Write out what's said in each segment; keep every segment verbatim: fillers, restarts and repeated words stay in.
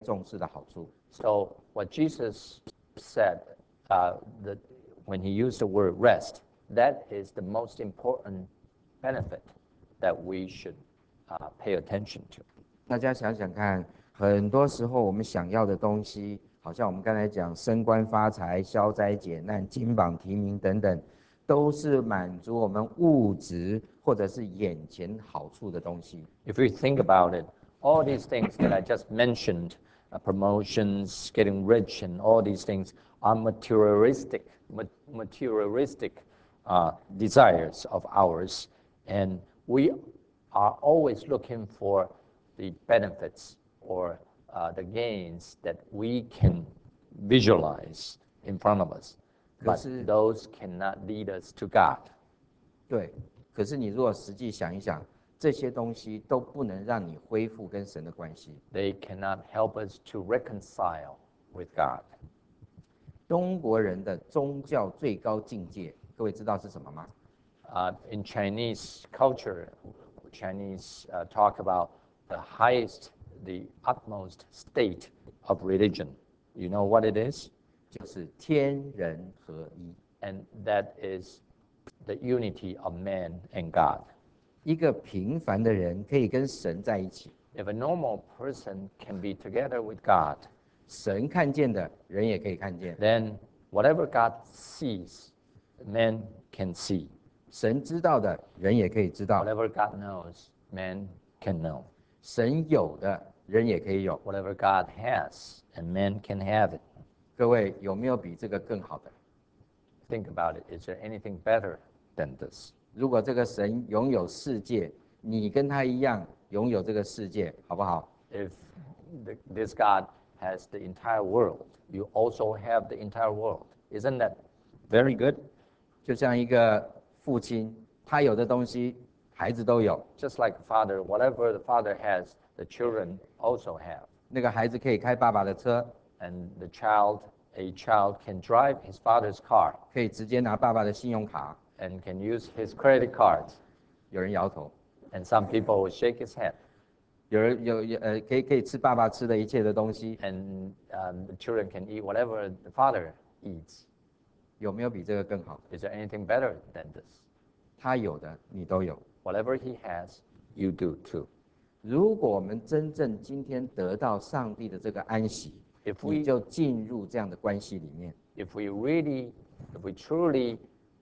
重视的好处。 So what Jesus said, uh, that when he used the word rest, that is the most important benefit that we should uh, pay attention to. 大家想想看，很多时候我们想要的东西，好像我们刚才讲升官发财、消灾解难、金榜题名等等，都是满足我们物质或者是眼前好处的东西。 If we think about it, all these things that I just mentioned, uh, promotions, getting rich, and all these things are materialistic, materialistic uh, desires of ours, and we are always looking for the benefits or uh, the gains that we can visualize in front of us, but those cannot lead us to God. 对，可是你如果实际想一想，这些东西都不能让你恢复跟神的关系。 They cannot help us to reconcile with God. 中国人的宗教最高境界，各位知道是什么吗？ Uh, in Chinese culture, Chinese uh, talk about the highest, the utmost state of religion. You know what it is? 就是天人合一。 And that is the unity of man and God. 一个平凡的人可以跟神在一起， If a normal person can be together with God, 神看见的人也可以看见， then whatever God sees, man can see. 神知道的人也可以知道， Whatever God knows, man can know. 神有的人也可以有。 Whatever God has, and man can have it. 各位有没有比这个更好的？ Think about it. Is there anything better than this? 如果这个神拥有世界，你跟他一样拥有这个世界，好不好？ If the, this God has the entire world, you also have the entire world. Isn't that very good? 就像一个父亲，他有的东西，孩子都有。 Just like a father, whatever the father has, the children also have. 那个孩子可以开爸爸的车， And the child, a child can drive his father's car 可以直接拿爸爸的信用卡。 and can use his credit cards. 有人摇头， And some people will shake his head. 有人有有呃，可以可以吃爸爸吃的一切的东西， And um, the children can eat whatever the father eats. 有没有比这个更好？ Is there anything better than this? 他有的你都有。 Whatever he has, you do too. 如果我们真正今天得到上帝的这个安息， If 你 we 就进入这样的关系里面。 if we really, if we truly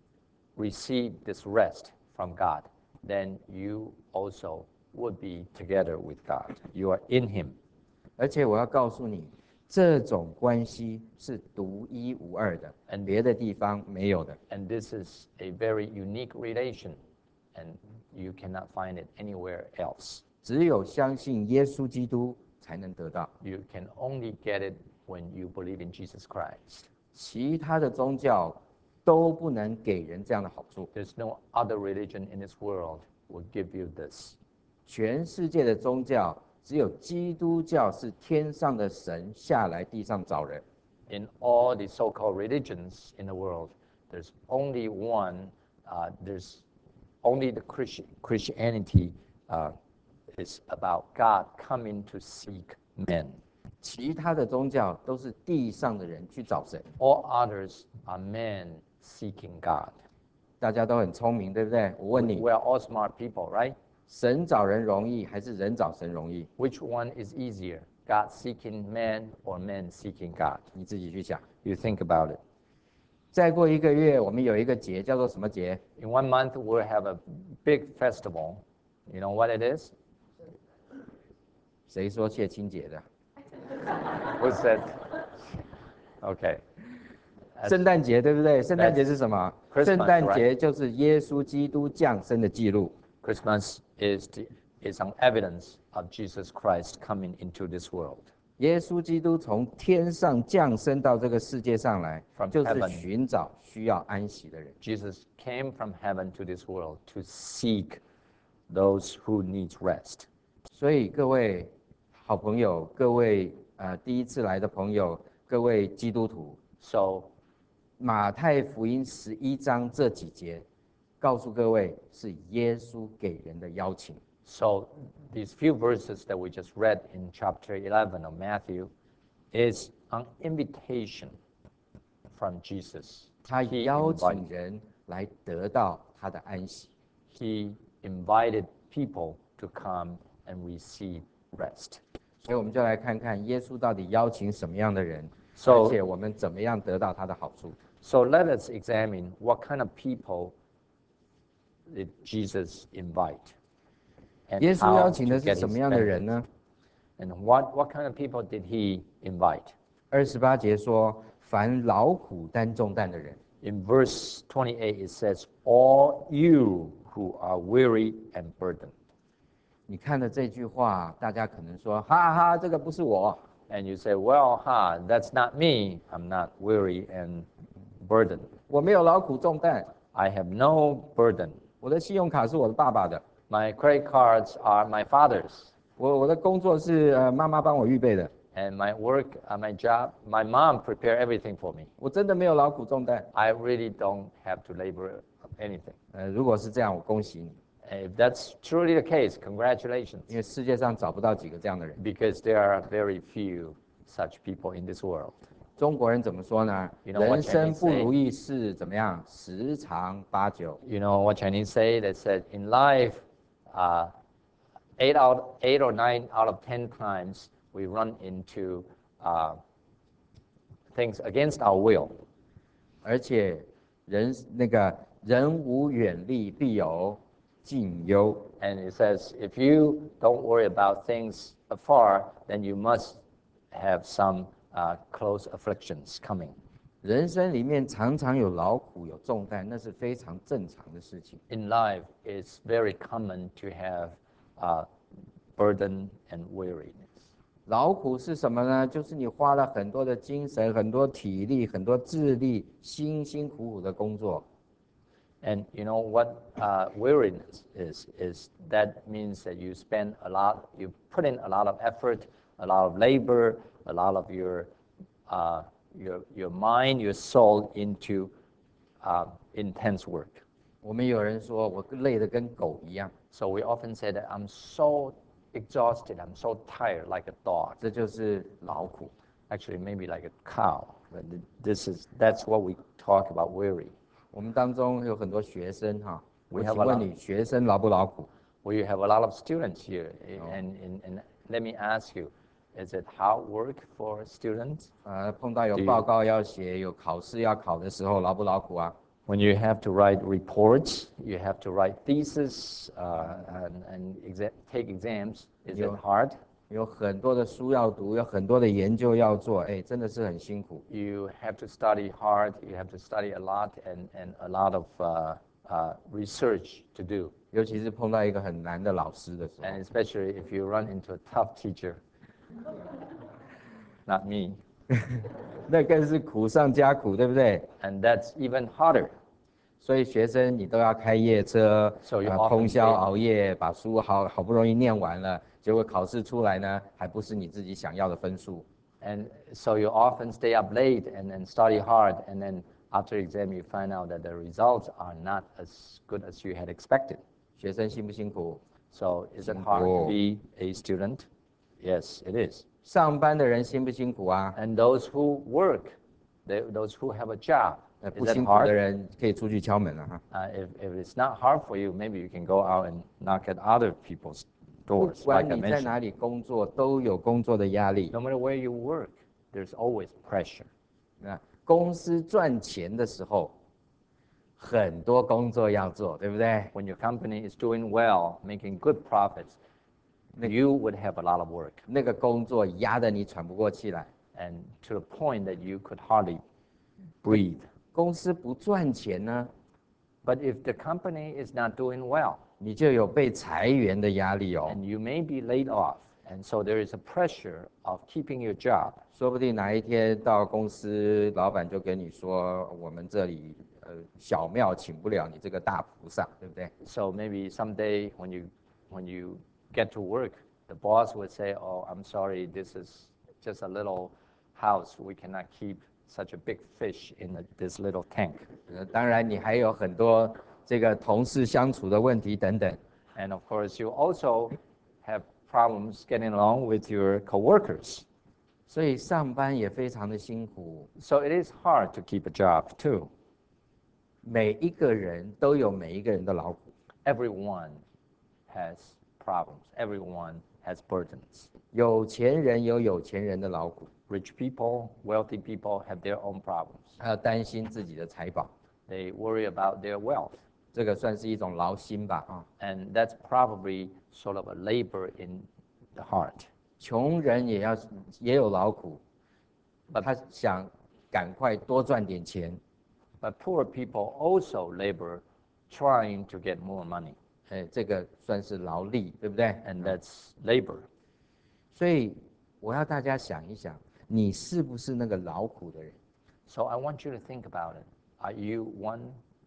receive this rest from God, then you also would be together with God. You are in Him. 而且我要告诉你，这种关系是独一无二的， And 别的地方没有的。 And this is a very unique relation, and you cannot find it anywhere else. 只有相信耶稣基督才能得到， You can only get it when you believe in Jesus Christ. 其他的宗教都不能给人这样的好处。 There's no other religion in this world will give you this. 全世界的宗教，只有基督教是天上的神下来地上找人。 In all the so-called religions in the world, there's only one, uh, there's only the Christian, Christianity uh, is about God coming to seek men. 其他的宗教都是地上的人去找神。 All others are men seeking God. 大家都很聪明，对不对？我问你， We are all smart people, right? 神找人容易还是人找神容易？ Which one is easier, God seeking man or man seeking God? 你自己去想。 You think about it. 再过一个月，我们有一个节叫做什么节？ In one month, we'll have a big festival. You know what it is? 谁说谢清节的？ What's that? Okay. 圣诞节，对不对？圣诞节是什么？ Christmas, 圣诞节就是耶稣基督降生的记录。 Christmas is, the, is an evidence of Jesus Christ coming into this world. 耶稣基督从天上降生到这个世界上来， From 就是 heaven. 寻找需要安息的人。 Jesus came from heaven to this world to seek those who need rest. 所以各位好朋友，各位呃第一次来的朋友，各位基督徒， So 马太福音十一章这几节，告诉各位是耶稣给人的邀请。 So these few verses that we just read in chapter eleven of Matthew is an invitation from Jesus. 他 He 邀请 invited, 人来得到他的安息。 he invited people to come and receive rest. 所以我们就来看看耶稣到底邀请什么样的人， So- 而且我们怎么样得到他的好处。 So let us examine what kind of people did Jesus invite, and 耶稣 how 邀 to 请的是 get 什 his 么样的人 benefit. 呢？ And what, what kind of people did he invite? 二十八节说：“凡劳苦担重担的人。” In verse twenty-eight, it says, all you who are weary and burdened. 你看了这句话，大家可能说：“哈哈，这个不是我。” And you say, well, ha, that's not me. I'm not weary and burdened. 我没有劳苦重担， I have no burden. 我的信用卡是我的爸爸的， My credit cards are my father's. 我我的工作是呃妈妈帮我预备的， And my work, uh, my job, my mom prepared everything for me. 我真的没有劳苦重担。 I really don't have to labor anything. 呃，如果是这样，我恭喜你， If that's truly the case, congratulations. 因为世界上找不到几个这样的人。 Because there are very few such people in this world. 中国人怎么说呢？ You know what 人生 Chinese 不 say? 如意事怎么样？十常八九。 You know what Chinese say? They said in life, uh, eight out, eight or nine out of ten times we run into uh, things against our will. 而且人那个人无远虑，必有近忧。 And it says, if you don't worry about things afar, then you must have some uh, close afflictions coming. 人生里面常常有劳苦有重担，那是非常正常的事情。 In life, it's very common to have uh, burden and weariness. 劳苦是什么呢？就是你花了很多的精神、很多体力、很多智力，辛辛苦苦的工作。 And you know what uh, weariness is? Is that means that you spend a lot, you put in a lot of effort, a lot of labor, a lot of your, uh, your, your mind, your soul into uh, intense work. 我们有人说我累得跟狗一样， So we often say that I'm so exhausted, I'm so tired, like a dog. 这就是劳苦。 Actually, maybe like a cow. But this is that's what we talk about weary. 我们当中有很多学生哈， We 我 have 请 a 问 lot- 你，学生劳不劳苦？ We have a lot of students here, and, and, and let me ask you, is it hard work for students? 呃，碰到有 Do you- 报告要写、有考试要考的时候，劳不劳苦啊？ When you have to write reports, you have to write thesis, uh, and, and exa- take exams, is it Yeah. hard? 有很多的书要读，有很多的研究要做，哎，真的是很辛苦。 You have to study hard, you have to study a lot, and, and a lot of uh, uh, research to do. 尤其是碰到一个很难的老师的时候， And especially if you run into a tough teacher. Not me. 那更是苦上加苦，对不对？ And that's even harder. 所以学生你都要开夜车， So you 呃 often 通宵 say- 熬夜，把书好好不容易念完了，结果考试出来呢，还不是你自己想要的分数。 And so you often stay up late and then study hard, and then after exam you find out that the results are not as good as you had expected. 学生辛不辛苦？ So is it 辛苦。 hard to be a student? Yes, it is. 上班的人辛不辛苦啊？ And those who work, they, those who have a job, 呃， is 不 it 辛苦的 hard? 人可以出去敲门了哈。 Uh, if, if it's not hard for you, maybe you can go out and knock at other people's 不 doors, 管 like I 你在 mentioned. 哪里工作，都有工作的压力。 No matter where you work, there's always pressure. 那公司赚钱的时候，很多工作要做，对不对？ When your company is doing well, making good profits, you would have a lot of work, 那个工作压得你喘不过气来。 and to the point that you could hardly breathe. 公司不赚钱呢， But if the company is not doing well, 你就有被裁员的压力哦。 and you may be laid off, and so there is a pressure of keeping your job. 说不定哪一天到公司，老板就跟你说，我们这里呃小庙请不了你这个大菩萨，对不对？ So maybe someday when you when you get to work, the boss would say, "Oh, I'm sorry, this is just a little house. We cannot keep such a big fish in a, this little tank." 呃，当然你还有很多这个同事相处的问题等等。 And of course, you also have problems getting along with your coworkers. 所以上班也非常的辛苦。 So it is hard to keep a job too. 每一个人都有每一个人的劳苦， Everyone has problems. Everyone has burdens. 有钱人有有钱人的劳苦， Rich people, wealthy people have their own problems. 还要担心自己的财宝， They worry about their wealth. 这个算是一种劳心吧啊。 And that's probably sort of a labor in the heart. 穷人也要也有劳苦，他想赶快多赚点钱， But poor people also labor trying to get more money. 哎，这个算是劳力，对不对？ And that's labor. 所以我要大家想一想，你是不是那个劳苦的人？ So I want you to think about it. Are you one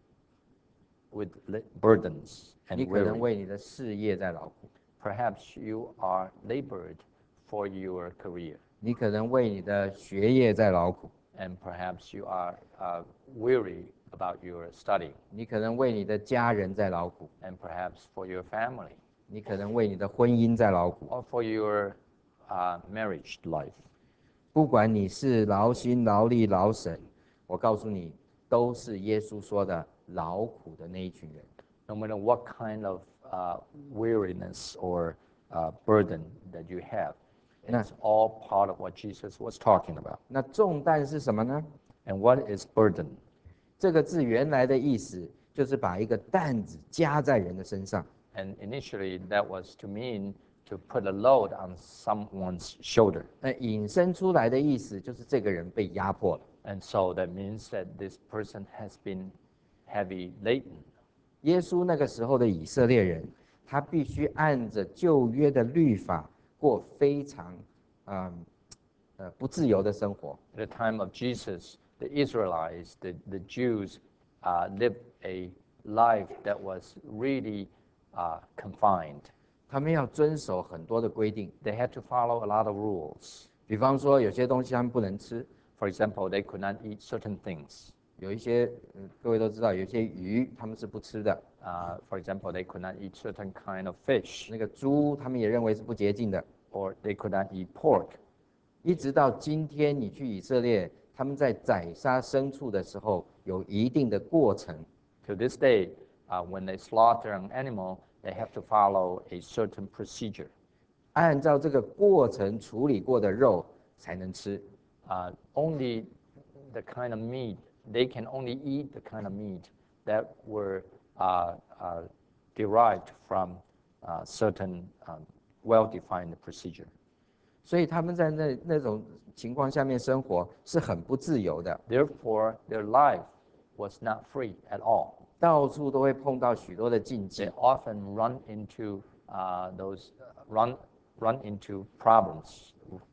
with li- burdens 你 and 可能 weary? 为你的事业在劳苦， Perhaps you are labored for your career. 你可能为你的学业在劳苦， And perhaps you are uh, weary about your study. 你可能为你的家人在劳苦， And perhaps for your family. 你可能为你的婚姻在劳苦。 Or for your uh, marriage life. 不管你是劳心、劳力、劳神，我告诉你，都是耶稣说的劳苦的那一群人。 No matter what kind of uh, weariness or uh, burden that you have, it's all part of what Jesus was talking about. 那重担是什么呢？ And what is burden? 这个字原来的意思就是把一个担子加在人的身上。 And initially, that was to mean to put a load on someone's shoulder. 那引申出来的意思就是这个人被压迫了。 And so that means that this person has been heavy laden. 耶稣那个时候的以色列人，他必须按着旧约的律法过非常，嗯，呃不自由的生活。 At the time of Jesus, the Israelites, the, the Jews, uh, lived a life that was really uh, confined. 他们要遵守很多的规定， They had to follow a lot of rules. 比方说有些东西他们不能吃， For example, they could not eat certain things. 有一些，嗯，各位都知道，有一些鱼他们是不吃的， Uh, for example, they could not eat certain kind of fish, 那个猪他们也认为是不洁净的。 or they could not eat pork. 一直到今天，你去以色列，他们在宰杀牲畜的时候有一定的过程。 To this day, uh, when they slaughter an animal, they have to follow a certain procedure. 按照这个过程处理过的肉才能吃。 Uh, only the kind of meat, they can only eat the kind of meat that were uh, uh, derived from uh, certain um, well-defined procedure. 所以他们在那那种情况下面生活是很不自由的， Therefore, their life was not free at all. 到处都会碰到许多的禁 They 忌。 often run into uh, those uh, run run into problems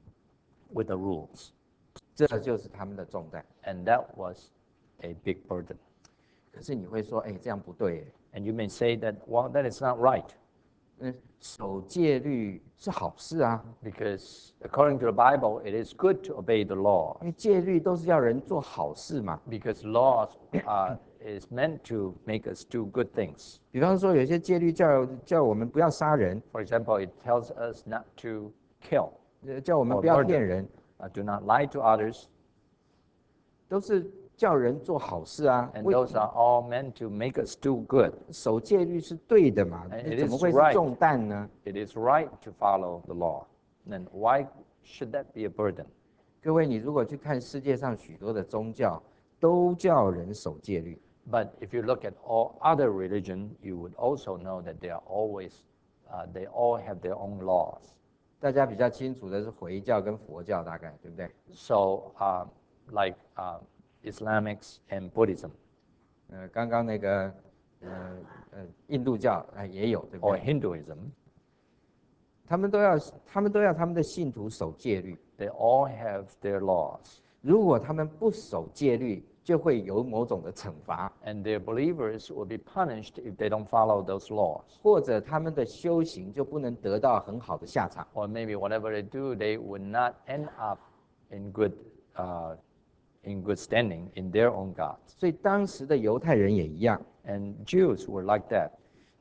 with the rules, 这就是他们的重担。 and that was a big burden. 可是你会说，哎，这样不对耶。 And you may say that, well, that is not right, 嗯，守戒律是好事啊， because according to the Bible, it is good to obey the law, 因为戒律都是要人做好事嘛。 because laws uh, is meant to make us do good things. 比方说，有些戒律叫叫我们不要杀人， For example, it tells us not to kill, 呃叫我们 or 不要 murder, 骗人， uh, do not lie to others, 都是叫人做好事啊。 and 为 those are all meant to make us do good. 守戒律是对的嘛？ And it 怎么 is 会是 right. 重担呢？ It is right to follow the law. Then why should that be a burden? 各位，你如果去看世界上许多的宗教，都叫人守戒律。 But if you look at all other religion, you would also know that they are always, uh, they all have their own laws. 大家比较清楚的是回教跟佛教，大概对不对？ So, uh, like uh, Islamics and Buddhism 呃，刚刚那个，呃呃，印度教啊、呃也有，对不 or 对？ Hinduism, 他们都要，他们都要他们的信徒守戒律。 they all have their laws. 如果他们不守戒律，就会有某种的惩罚， And their believers will be punished if they don't follow those laws. 或者他们的修行就不能得到很好的下场。 Or maybe whatever they do, they would not end up in good, uh, in good standing in their own gods. 所以当时的犹太人也一样， And Jews were like that.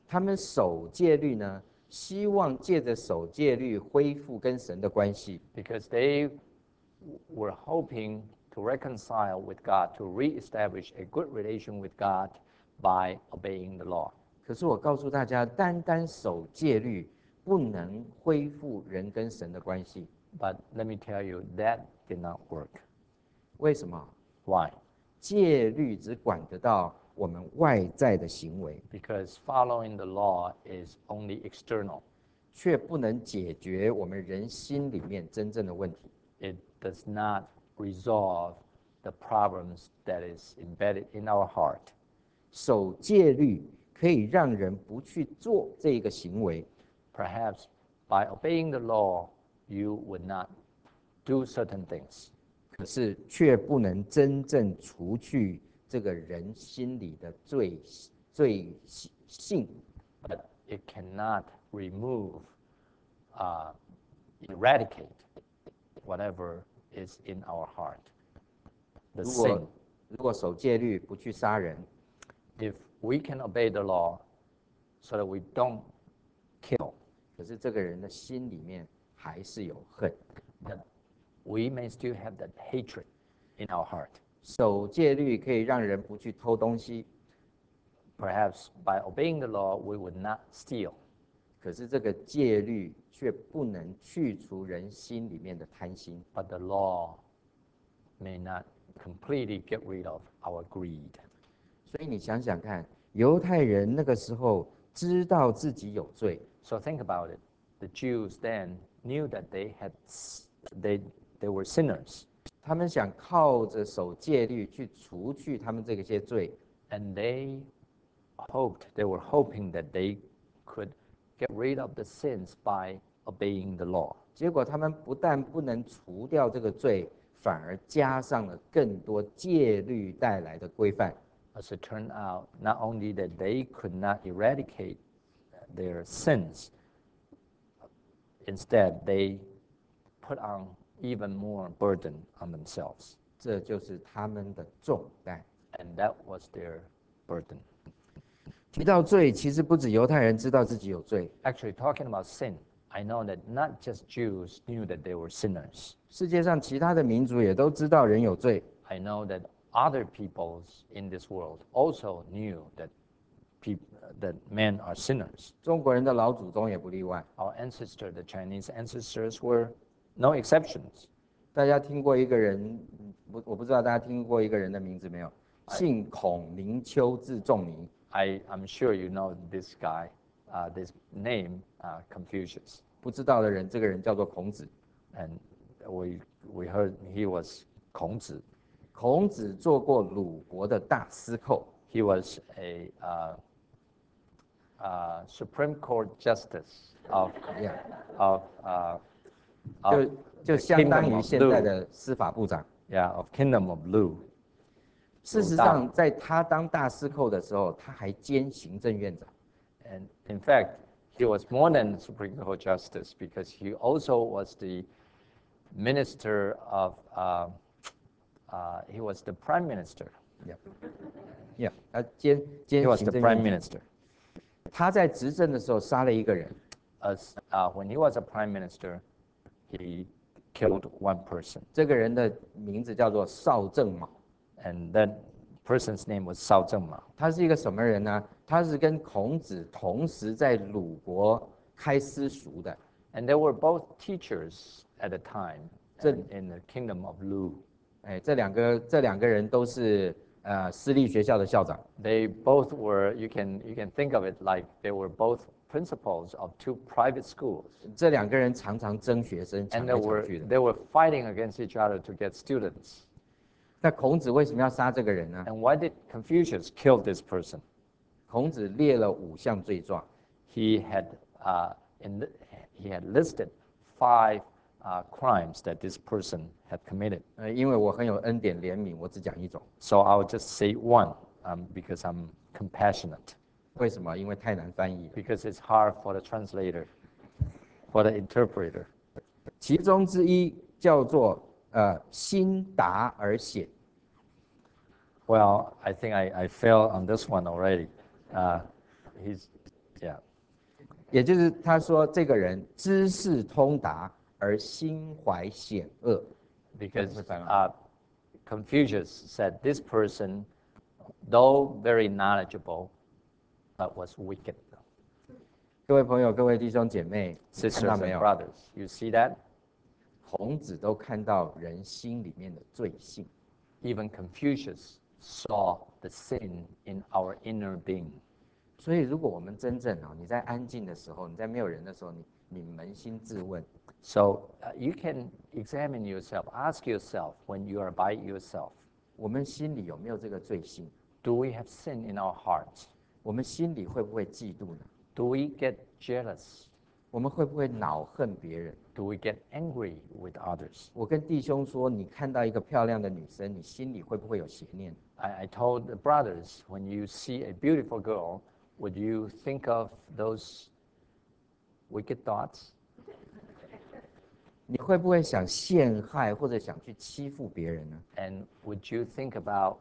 他们守戒律呢，希望借着守戒律恢复跟神的关系。 Because they were hoping to reconcile with God, to reestablish a good relation with God by obeying the law. 可是我告诉大家，单单守戒律不能恢复人跟神的关系。 But let me tell you, that did not work. 为什么？ Why? 戒律只管得到我们外在的行为， Because following the law is only external. 却不能解决我们人心里面真正的问题。 It does not resolve the problems that is embedded in our heart. 守戒律可以让人不去做这个行为， Perhaps by obeying the law, you would not do certain things. 可是却不能真正除去这个人心里的罪罪性。 But it cannot remove, uh, eradicate whatever is in our heart. The 如 sin. 果如果守戒律不去杀人， If we can obey the law so that we don't kill, 可是这个人的心里面还是有恨。 that we may still have that hatred in our heart. 守戒律可以让人不去偷东西， Perhaps by obeying the law, we would not steal. 可是这个戒律却不能去除人心里面的贪心。 But the law may not completely get rid of our greed. 所以你想想看，犹太人那个时候知道自己有罪， So think about it. The Jews then knew that they had they they were sinners, 他们想靠着守戒律去除去他们这些罪， and they hoped they were hoping that they could get rid of the sins by obeying the law. 结果他们不但不能除掉这个罪，反而加上了更多戒律带来的规范。 As it turned out, not only that they could not eradicate their sins, instead they put on even more burden on themselves, 这就是他们的重担。 and that was their burden. 提到罪，其实不止犹太人知道自己有罪， Actually, talking about sin, I know that not just Jews knew that they were sinners. 世界上其他的民族也都知道人有罪。 I know that other peoples in this world also knew that peop- that men are sinners. 中国人的老祖宗也不例外。 Our ancestors, the Chinese ancestors, were no exceptions. 大家听过一个人，我我不知道大家听过一个人的名字没有？姓孔，名丘，字仲尼。 I, I'm sure you know this guy, uh, this name, uh, Confucius. 不知道的人，这个人叫做孔子。 And we, we heard he was 孔子. 孔子做过鲁国的大司寇， He was a uh, uh, Supreme Court justice of, Yeah. of, uh, 就 of 就 the 相当 kingdom 于 of 现在 Lu. 的司法部长。 Yeah, of Kingdom of Lu. 事实上，在他当大司寇的时候，他还兼行政院长。 And in fact, he was more than Supreme Court justice because he also was the minister of, uh, uh, he was the prime minister. Yeah. Yeah. 他兼 He 兼 was 行 the 政 prime 院长。 minister. 他在执政的时候杀了一个人， As, uh, when he was a prime minister, he killed one person. 这个人的名字叫做邵正卯。 And that person's name was Sao Zhengma. 他是一个什么人呢？他是跟孔子同时在鲁国开私塾的。 And they were both teachers at the time So- in, in the kingdom of Lu. 哎，这两个这两个人都是呃私立学校的校长。 They both were, you can, you can think of it like they were both principals of two private schools. 这两个人常常争学生，抢 And 来 they 抢 were, 去的。 they were fighting against each other to get students. 那孔子为什么要杀这个人呢？ And why did Confucius kill this person? 孔子列了五项罪状， He had, uh, in the, he had listed five uh, crimes that this person had committed. 呃，因为我很有恩典怜悯，我只讲一种。 So I'll just say one um, because I'm compassionate, 为什么？因为太难翻译了。 because it's hard for the translator, for the interpreter. 其中之一叫做呃心达而显。 Well, I think I, I failed on this one already. Uh, he's, Yeah. 也就是他说这个人知识通达而心怀险恶。 Because uh, Confucius said this person, though very knowledgeable, but was wicked. 各位朋友，各位弟兄姐妹，你看 Sisters 到没 and 有？ brothers, you see that? 孔子都看到人心里面的罪性。 Even Confucius saw the sin in our inner being. 所以，如果我们真正啊，你在安静的时候，你在没有人的时候，你你扪心自问， So uh, you can examine yourself, ask yourself when you are by yourself, 我们心里有没有这个罪性？ do we have sin in our hearts? 我们心里会不会嫉妒呢？ Do we get jealous? 我们会不会恼恨别人？ Do we get angry with others? 我跟弟兄说，你看到一个漂亮的女生，你心里会不会有邪念？ I, I told the brothers, when you see a beautiful girl, would you think of those wicked thoughts? 你会不会想陷害或者想去欺负别人呢？ And would you think about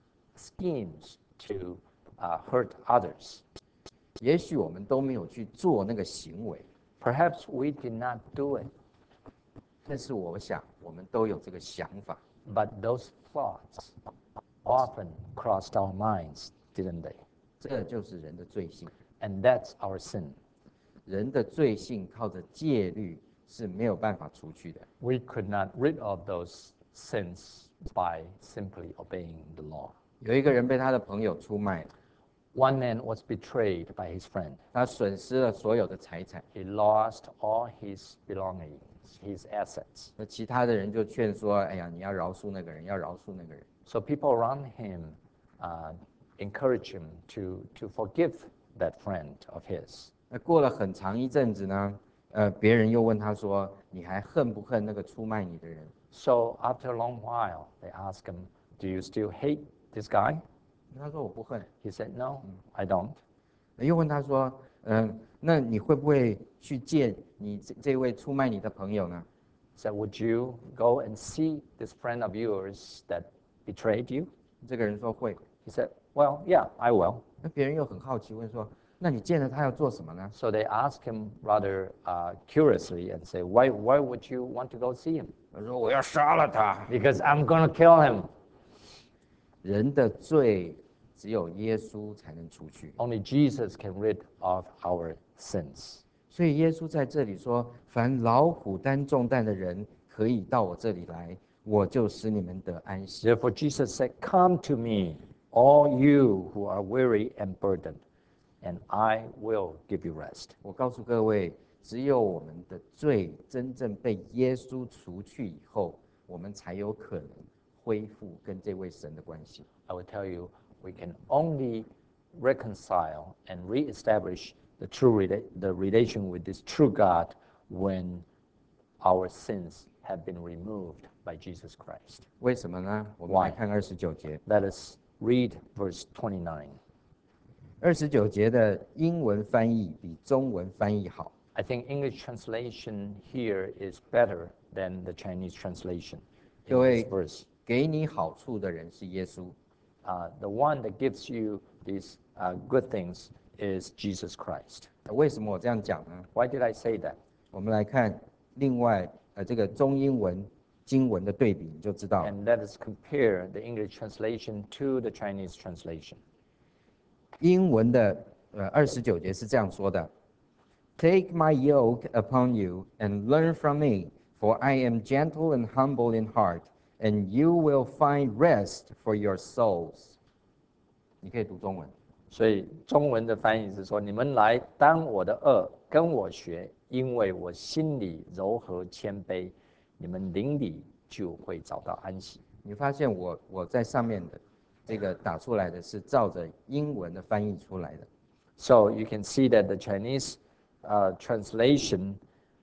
schemes to uh, hurt others? 也许我们都没有去做那个行为， Perhaps we did not do it, 但是我想我们都有这个想法。 but those thoughts often crossed our minds, didn't they? 这就是人的罪性。 And that's our sin. 人的罪性靠着戒律是没有办法除去的。 We could not rid of those sins by simply obeying the law. 有一个人被他的朋友出卖， One man was betrayed by his friend. 他损失了所有的财产， He lost all his belongings, his assets. 那其他的人就劝说：“哎呀，你要饶恕那个人，要饶恕那个人。” So people around him uh, encouraged him to, to forgive that friend of his. 那过了很长一阵子呢，呃，别人又问他说：“你还恨不恨那个出卖你的人 So after a long while, they asked him, do you still hate this guy?？” 他说：“我不恨。 He said, no, I don't. ” 又问他说：“嗯、那你会不会去见你这这位出卖你的朋友呢 He said, would you go and see this friend of yours that betrayed you?？” 这个人说会。 He said, well, yeah, I will. 那别人又很好奇问说：“那你见了他要做什么呢 So they asked him rather uh, curiously and say, why, why would you want to go see him?？” 他说：“我要杀了他。 Because I'm going to kill him. ” 人的罪只有耶稣才能除去， Only Jesus can rid of our sins. 所以耶稣在这里说：“凡劳苦担重担的人，可以到我这里来，我就使你们得安息。” Therefore, Jesus said, come to me, all you who are weary and burdened, and I will give you rest. 我告诉各位，只有我们的罪真正被耶稣除去以后，我们才有可能恢复跟这位神的关系。 I will tell you, we can only reconcile and reestablish the true rela- the relation with this true God when our sins have been removed by Jesus Christ. 为什么呢？我们 Why? 来看二十九节。 Let us read verse twenty-nine. 二十九节的英文翻译比中文翻译好。 I think English translation here is better than the Chinese translation in 各位 this verse. 给你好处的人是耶稣， Uh, the one that gives you these uh, good things is Jesus Christ. 为什么我这样讲呢？ Why did I say that? 我们来看另外呃这个中英文经文的对比，你就知道了。 And let us compare the English translation to the Chinese translation. 英文的呃二十九节是这样说的 ：“Take my yoke upon you and learn from me, for I am gentle and humble in heart, and you will find rest for your souls。”你可以读中文。 所以中文的翻译是说：你们来当我的恶，跟我学，因为我心里柔和谦卑，你们灵里就会找到安息。 你发现我我在上面的这个打出来的是照着英文的翻译出来的。 So you can see that the Chinese uh, translation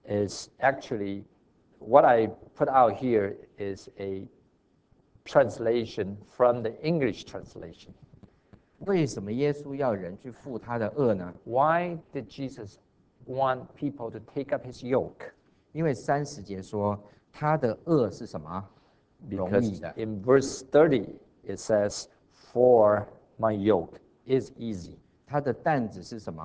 is actually, what I put out here is a translation from the English translation. 为什么耶稣要人去负他的恶呢？ Why did Jesus want people to take up his yoke? 因为三十节说他的恶是什么？容易 Because 的。 in verse thirty it says, for my yoke is easy. 他的担子是什么？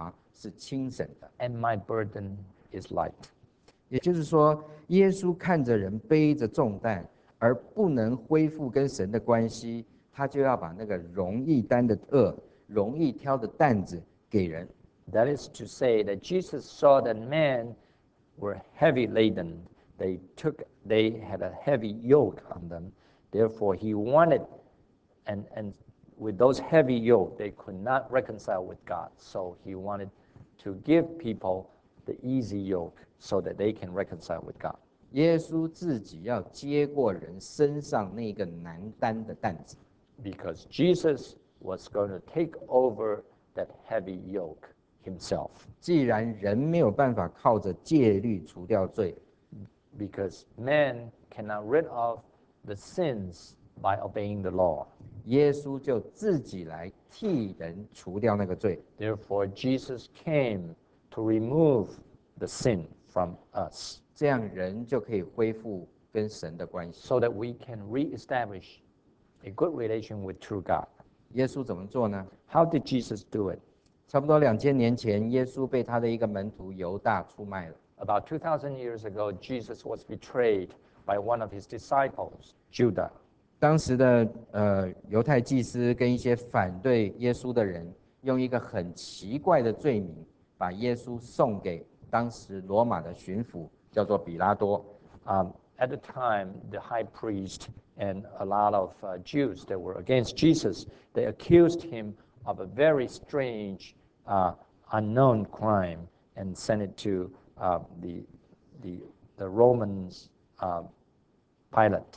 是轻省的。 and my burden is light. 也就是说，耶稣看着人背着重担，而不能恢复跟神的关系，他就要把那个容易担的恶、容易挑的担子给人。 That is to say that Jesus saw that men were heavy laden. They took, they had a heavy yoke on them. Therefore, he wanted, and, and with those heavy yoke, they could not reconcile with God. So he wanted to give people the easy yoke so that they can reconcile with God. 耶稣自己要接过人身上那个难担的担子， Because Jesus was going to take over that heavy yoke himself. 既然人没有办法靠着戒律除掉罪， Because man cannot rid of the sins by obeying the law. 耶稣就自己来替人除掉那个罪。 Therefore, Jesus came to remove the sin from us 这样人就可以恢复跟神的关系。 so that we can reestablish a good relation with true God. 耶稣怎么做呢？ How did Jesus do it? 差不多两千年前，耶稣被他的一个门徒犹大出卖了。 About two thousand years ago, Jesus was betrayed by one of his disciples, Judah. 当时的呃犹太祭司跟一些反对耶稣的人，用一个很奇怪的罪名，把耶稣送给当时罗马的巡抚，叫做比拉多。 Um, at the time, the high priest and a lot of uh, Jews that were against Jesus, they accused him of a very strange, uh, unknown crime and sent it to uh, the, the, the Romans, uh, Pilate,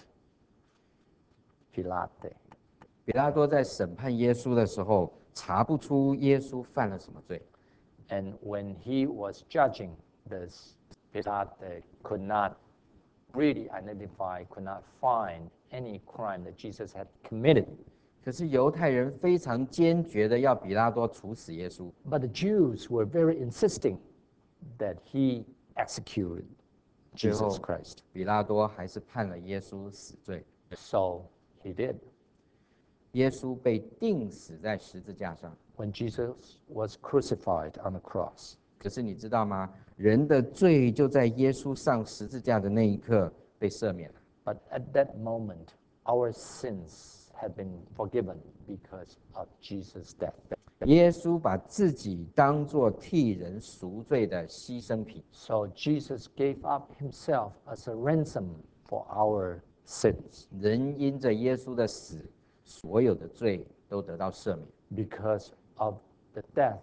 Pilate. 比拉多在审判耶稣的时候，查不出耶稣犯了什么罪。 And when he was judging this, Pilate could not really identify, could not find any crime that Jesus had committed. 可是犹太人非常坚决的要比拉多处死耶稣。 But the Jews were very insisting that he executed 最 Jesus 后 Christ. 比拉多还是判了耶稣死罪。 So he did. 耶稣被钉死在十字架上。 When Jesus was crucified on the cross. 可是你知道吗？人的罪就在耶稣上十字架的那一刻被赦免了。 But at that moment, our sins had been forgiven because of Jesus' death. 耶稣把自己当作替人赎罪的牺牲品。 So Jesus gave up himself as a ransom for our sins. 人因着耶稣的死，所有的罪都得到赦免。 Because of the death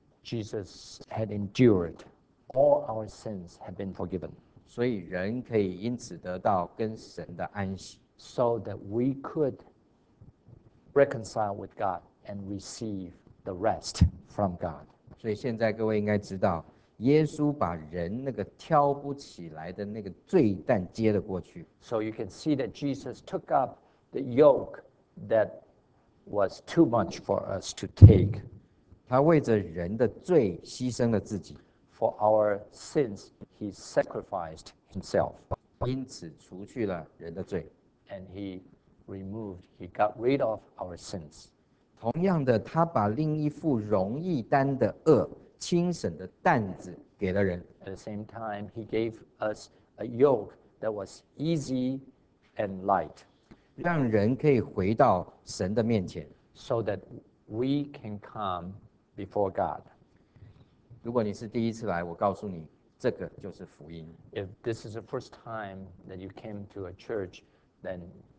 Jesus had endured, all our sins have been forgiven. 所以人可以因此得到跟神的安息。 So that we could reconcile with God and receive the rest from God. 所以现在各位应该知道，耶稣把人那个挑不起来的那个罪担接了过去。 So you can see that Jesus took up the yoke that was too much for us to take. 他为着人的罪牺牲了自己， For our sins, he sacrificed himself. 因此除去了人的罪。 And he removed, he got rid of our sins. 同样的，他把另一副容易担的恶、轻省的担子给了人。 At the same time, he gave us a yoke that was easy and light, 让人可以回到神的面前。 so that we can come before God. 如果你是第一次来，我告诉你，这个就是福音。 If this is the first time that you came to a church, then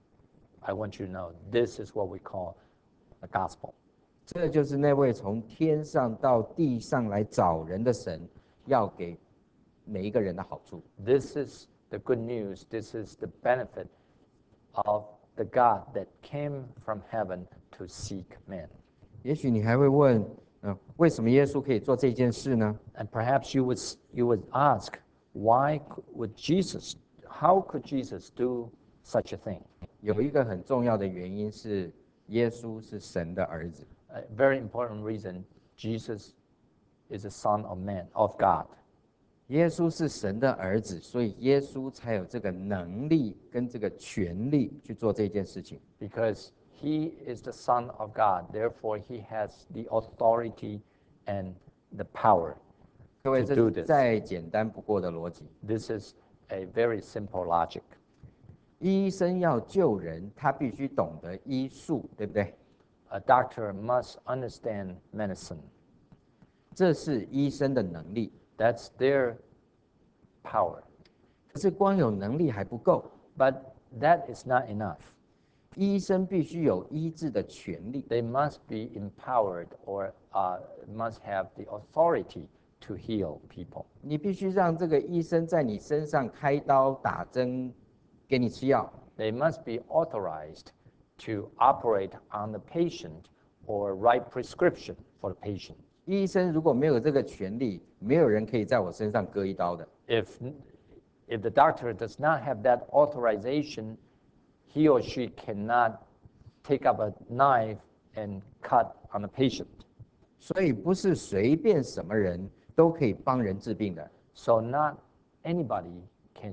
I want you to know this is what we call the gospel. 这就是那位从天上到地上来找人的神，要给每一个人的好处。 This is the good news. This is the benefit of the God that came from heaven to seek men. 也许你还会问，嗯、为什么耶稣可以做这件事呢？ And perhaps you would, you would ask, why would Jesus, how could Jesus do such a thing? 有一个很重要的原因是，耶稣是神的儿子。 A very important reason, Jesus is the Son of Man, of God. 耶稣是神的儿子，所以耶稣才有这个能力跟这个权利去做这件事情。 Because he is the Son of God, therefore he has the authority and the power 各位， to 这 do 是 this. 再简单不过的逻辑。 This is a very simple logic. 医生要救人，他必须懂得医术，对不对？ A doctor must understand medicine. 这是医生的能力。 That's their power. 可是光有能力还不够， But that is not enough. 医生必须有医治的权利。 They must be empowered or uh, must have the authority to heal people. 你必须让这个医生在你身上开刀打针，给你吃药。 They must be authorized to operate on the patient or write prescription for the patient. 医生如果没有这个权利，没有人可以在我身上割一刀的。 If, if the doctor does not have that authorization, he or she cannot take up a knife and cut on the patient. 所以不是随便什么人都可以帮人治病的。 So not anybody can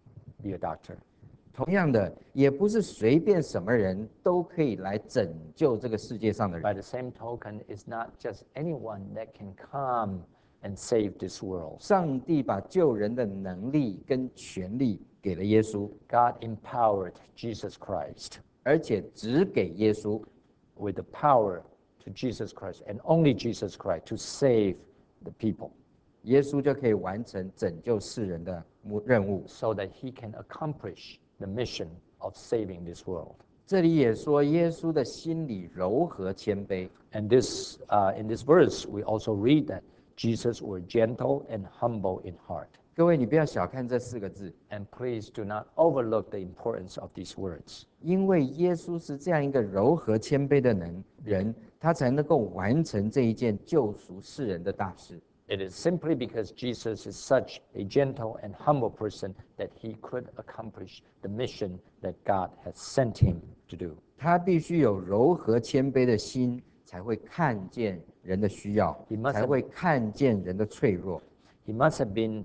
be a doctor. 同样的，也不是随便什么人都可以来拯救这个世界上的 By 人。 the same token, it's not just anyone that can come and save this world. 上帝把救人的能力跟权利给了耶稣， God empowered Jesus Christ 而且只给耶稣。 with the power to Jesus Christ and only Jesus Christ to save the people 耶稣就可以完成拯救世人的目任务。 so that he can accomplish the mission of saving this world. 这里也说，耶稣的心里柔和谦卑。 And this, uh, in this verse, we also read that Jesus were gentle and humble in heart. 各位，你不要小看这四个字， And please do not overlook the importance of these words. 因为耶稣是这样一个柔和谦卑的人，人他才能够完成这一件救赎世人的大事。 It is simply because Jesus is such a gentle and humble person that he could accomplish the mission that God has sent him to do. 他必须有柔和谦卑的心，才会看见人的需要 He，must 才会看见人的脆弱。 He must have been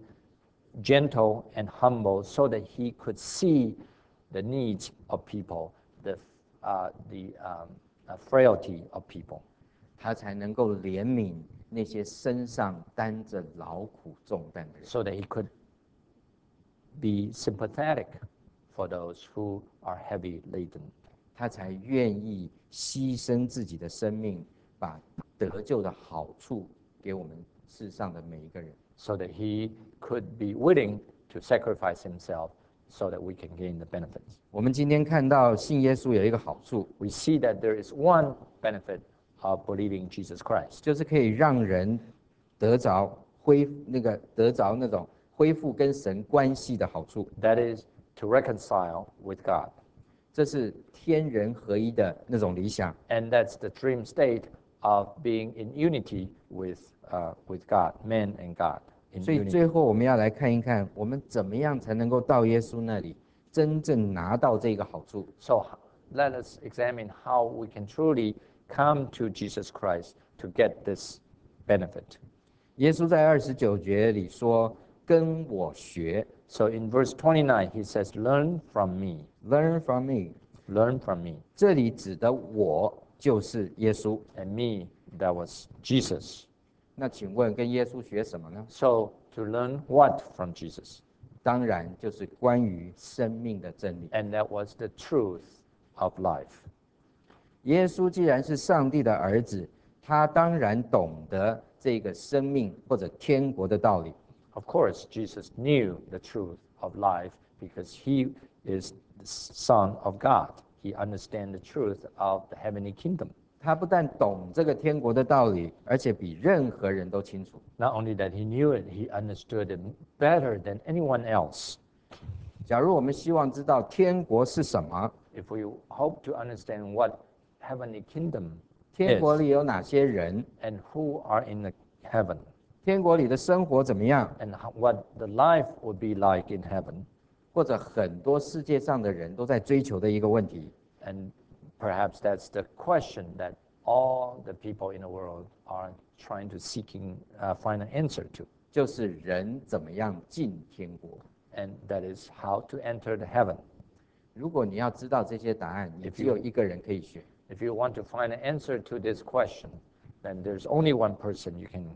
gentle and humble so that he could see the needs of people, the, uh, the um, uh, frailty of people, 他才能够怜悯那些身上担着劳苦重担的人。 so that he could be sympathetic for those who are heavy laden. 他才愿意牺牲自己的生命，把得救的好处给我们世上的每一个人。 So that he could be willing to sacrifice himself so that we can gain the benefits. 我们今天看到信耶稣有一个好处， We see that there is one benefit of believing Jesus Christ. 就是可以让人得着恢那个得着那种恢复跟神关系的好处。 That is to reconcile with God. 这是天人合一的那种理想。 And that's the dream state of being in unity with, uh, with God, man and God. In 所以 unity. 最后我们要来看一看，我们怎么样才能够到耶稣那里，真正拿到这个好处。 So let us examine how we can truly come to Jesus Christ to get this benefit. 耶稣在二十九节里说：“跟我学 So in verse twenty-nine, he says, Learn from me. ，Learn from me。” Learn from me. 这里指的我就是耶稣。 And me, that was Jesus. 那请问跟耶稣学什么呢？ So to learn what from Jesus? 当然就是关于生命的真理。 And that was the truth of life. 耶稣既然是上帝的儿子，他当然懂得这个生命或者天国的道理。 Of course, Jesus knew the truth of life because he is the Son of God. He understands the truth of the heavenly kingdom. 他不但懂这个天国的道理，而且比任何人都清楚。 Not only that he knew it, he understood it better than anyone else. 假如我们希望知道天国是什么， If we hope to understand what heavenly kingdom 天国 is 里有哪些人， and who are in the heaven 天国里的生活怎么样， and how, what the life would be like in heaven, 或者很多世界上的人都在追求的一个问题， and perhaps that's the question that all the people in the world are trying to seeking uh, find an answer to, 就是人怎么样进天国。 and that is how to enter the heaven. 如果你要知道这些答案，你 If 只 you- 有一个人可以选， If you want to find an answer to this question, then there's only one person you can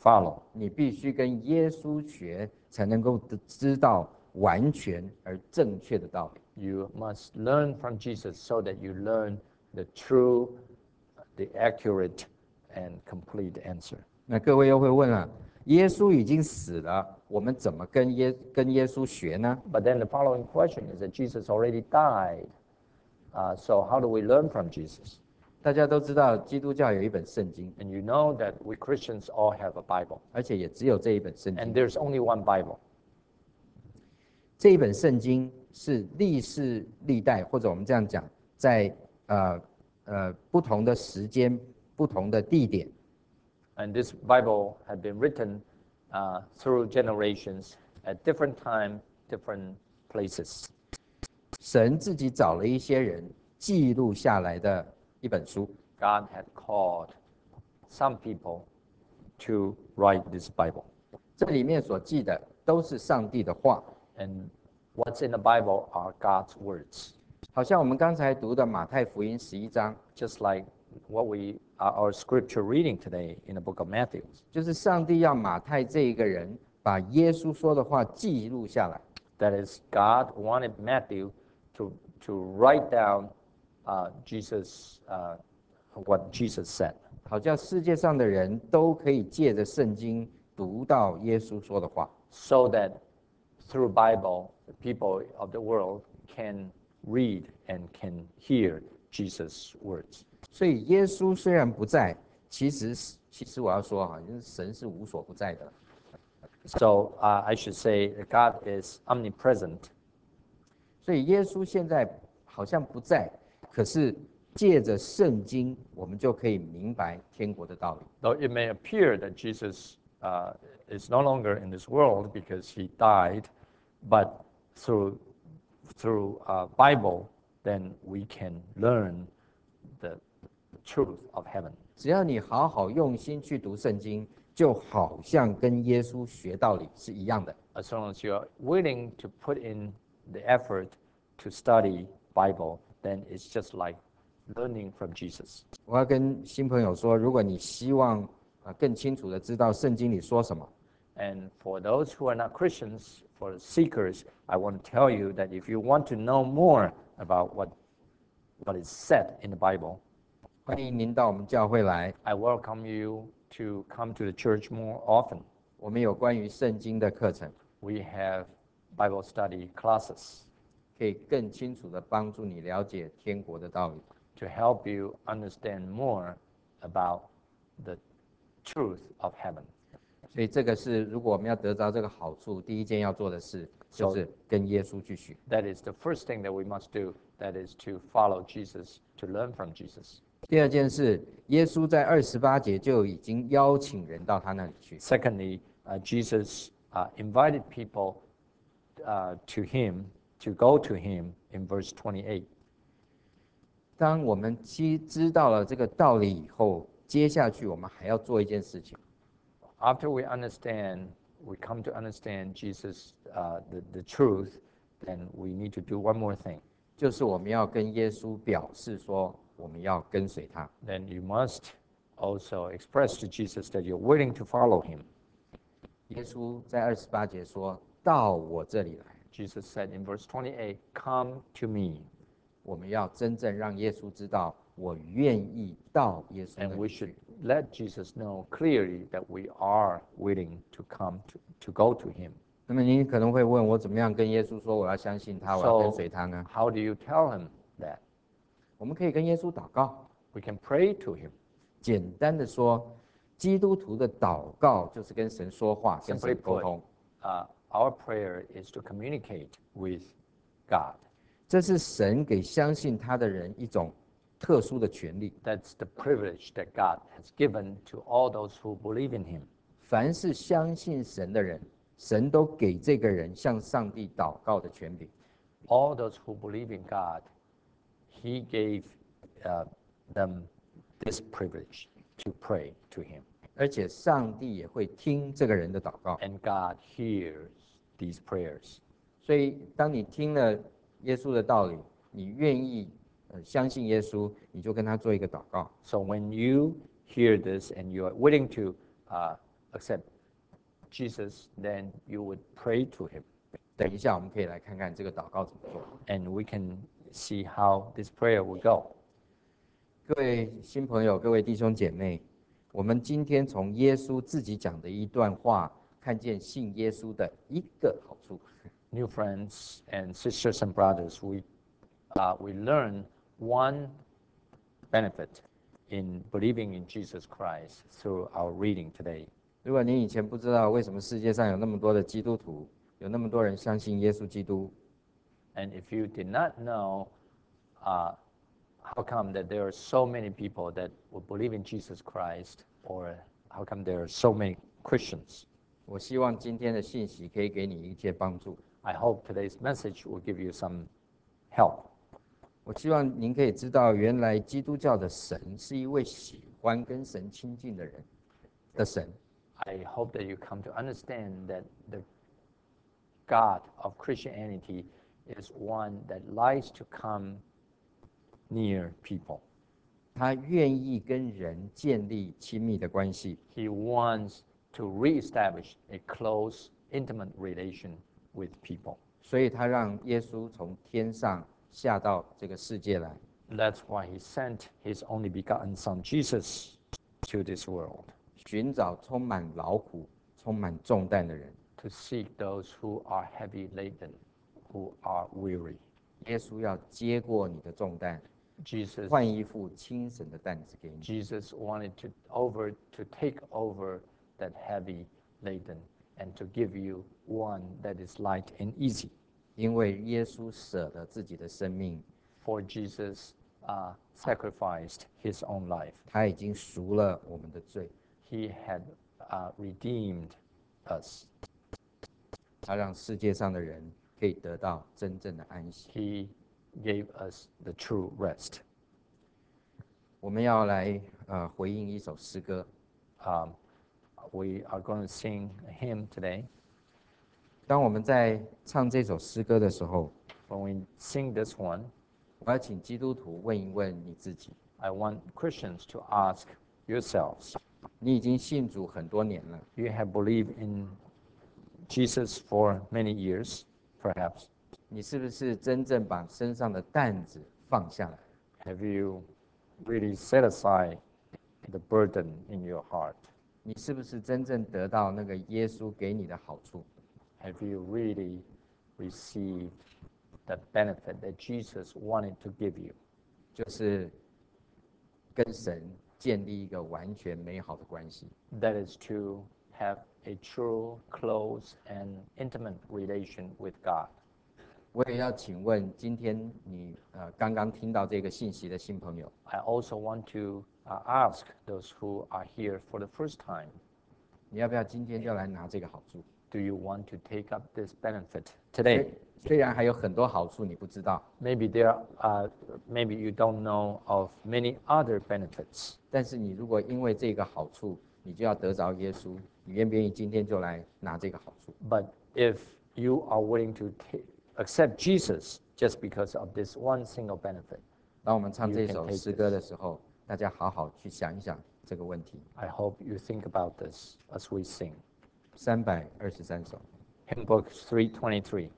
follow. 你必须跟耶稣学，才能够得知道完全而正确的道理。 You must learn from Jesus so that you learn the true, the accurate, and complete answer. 那各位又会问了，耶稣已经死了，我们怎么跟耶跟耶稣学呢？ But then the following question is that Jesus already died. Uh, so how do we learn from Jesus? 大家都知道，基督教有一本圣经， And you know that we Christians all have a Bible. 而且也只有这一本圣 And 经。 there's only one Bible. 这一本圣经是历世历代，或者我们这样讲，在呃呃不同的时间、不同的地点， And this Bible had been written uh, through generations at different time, different places. 神自己找了一些人记录下来的一本书。 God had called some people to write this Bible. 这里面所记的都是上帝的话， And what's in the Bible are God's words. 好像我们刚才读的马太福音十一章， Just like what we are our scripture reading today in the book of Matthew. 就是上帝要马太这一个人把耶稣说的话记录下来， That is, God wanted Matthew to, to write down uh, Jesus, uh, what Jesus said, 好叫世界上的人都可以借着圣经读到耶稣说的话。 so that through Bible, the people of the world can read and can hear Jesus' words. 所以耶稣虽然不在，其实其实我要说哈，就是神是无所不在的。 So uh, I should say that God is omnipresent. 所以耶稣现在好像不在，可是借着圣经，我们就可以明白天国的道理。 Though it may appear that Jesus uh, is no longer in this world because he died, but through through uh, Bible, then we can learn the, the truth of heaven. 只要你好好用心去读圣经，就好像跟耶稣学道理是一样的。 As long as you're willing to put in the effort to study Bible, then it's just like learning from Jesus. 我要跟新朋友说，如果你希望啊更清楚的知道圣经里说什么， And for those who are not Christians, for the seekers, I want to tell you that if you want to know more about what, what is said in the Bible, 欢迎您到我们教会来。 I welcome you to come to the church more often. 我们有关于圣经的课程， We have Bible study classes 可以更清楚的帮助你了解天国的道理。 to help you understand more about the truth of heaven. 所以这个是，如果我们要得着这个好处，第一件要做的事就是跟耶稣去学。 That is the first thing that we must do. That is to follow Jesus, to learn from Jesus. 第二件事，耶稣在二十八节就已经邀请人到他那里去。 Secondly, uh, Jesus uh, invited people uh, to him, to go to him in verse twenty-eight. 当我们知知道了这个道理以后，接下去我们还要做一件事情， After we understand, we come to understand Jesus, uh, the, the truth, then we need to do one more thing. 就是我们要跟耶稣表示说，我们要跟随他。 Then you must also express to Jesus that you're willing to follow him. 耶稣在二十八节说：“到我这里来。” Jesus said in verse twenty-eight, "Come to me." 我们要真正让耶稣知道，我愿意到耶稣那 And we 里 should 去。 let Jesus know clearly that we are willing to come to, to go to him. 那么您可能会问我，怎么样跟耶稣说我要相信他，我要跟 So 随他呢？ how do you tell him that? 我们可以跟耶稣祷告。 We can pray to him. 简单的说，基督徒的祷告就是跟神说话，跟 Simply 神沟 put, 通。 uh, our prayer is to communicate with God. 这是神给相信他的人一种特殊的权利。 That's the privilege that God has given to all those who believe in him. 凡是相信神的人，神都给这个人向上帝祷告的权柄。 All those who believe in God, he gave uh, them this privilege to pray to him. 而且上帝也会听这个人的祷告。 And God hears these prayers. 所以，当你听了耶稣的道理，你愿意呃相信耶稣，你就跟他做一个祷告。 So when you hear this and you are willing to uh, accept Jesus, then you would pray to him. 等一下，我们可以来看看这个祷告怎么做。 And we can see how this prayer will go. 各位新朋友，各位弟兄姐妹，我们今天从耶稣自己讲的一段话，看见信耶稣的一个好处。 New friends and sisters and brothers, we, uh, we learn one benefit in believing in Jesus Christ through our reading today. 如果您以前不知道为什么世界上有那么多的基督徒，有那么多人相信耶稣基督， And if you did not know, uh, how come that there are so many people that will believe in Jesus Christ, or how come there are so many Christians? 我希望今天的信息可以给你一些帮助。 I hope today's message will give you some help. 我希望您可以知道，原来基督教的神是一位喜欢跟神亲近的人的神。 I hope that you come to understand that the God of Christianity is one that likes to come near people. 他愿意跟人建立亲密的关系， He wants to reestablish a close, intimate relation with people. 所以他让耶稣从天上下到这个世界来， That's why he sent his only begotten Son, Jesus, to this world, 寻找充满劳苦、充满重担的人。 to seek those who are heavy laden, who are weary. 耶稣要接过你的重担， Jesus, 换一副轻省的担子给你。 Jesus wanted to over to take over that heavy laden and to give you one that is light and easy. 因为耶稣舍了自己的生命， For Jesus uh, sacrificed his own life. 他已经赎了我们的罪， He had uh, redeemed us. 他让世界上的人可以得到真正的安息。 He gave us the true rest. 我们要来呃回应一首诗歌， Um, we are going to sing a hymn today. 当我们在唱这首诗歌的时候， When we sing this one, 我要请基督徒问一问你自己： I want Christians to ask yourselves, 你已经信主很多年了， you have believed in Jesus for many years, perhaps. 你是不是真正把身上的担子放下来？ Have you really set aside the burden in your heart? 你是不是真正得到那个耶稣给你的好处？ Have you really received the benefit that Jesus wanted to give you? 就是跟神建立一个完全美好的关系。 That is to have a true, close, and intimate relation with God. 我也要请问，今天你呃刚刚听到这个信息的新朋友， I also want to uh, ask those who are here for the first time, 你要不要今天就来拿这个好处？ do you want to take up this benefit 虽 today? 虽然还有很多好处你不知道， Maybe there, are, uh, maybe you don't know of many other benefits. 但是你如果因为这个好处，你就要得着耶稣，你愿不愿意今天就来拿这个好处？ But if you are willing to ta- accept Jesus just because of this one single benefit, 当我们唱 You 这 can 首 take 诗歌的时候，大家好好去想一想这个问题。 I hope you think about this as we sing. 三百二十三首。 Hymn book three twenty-three.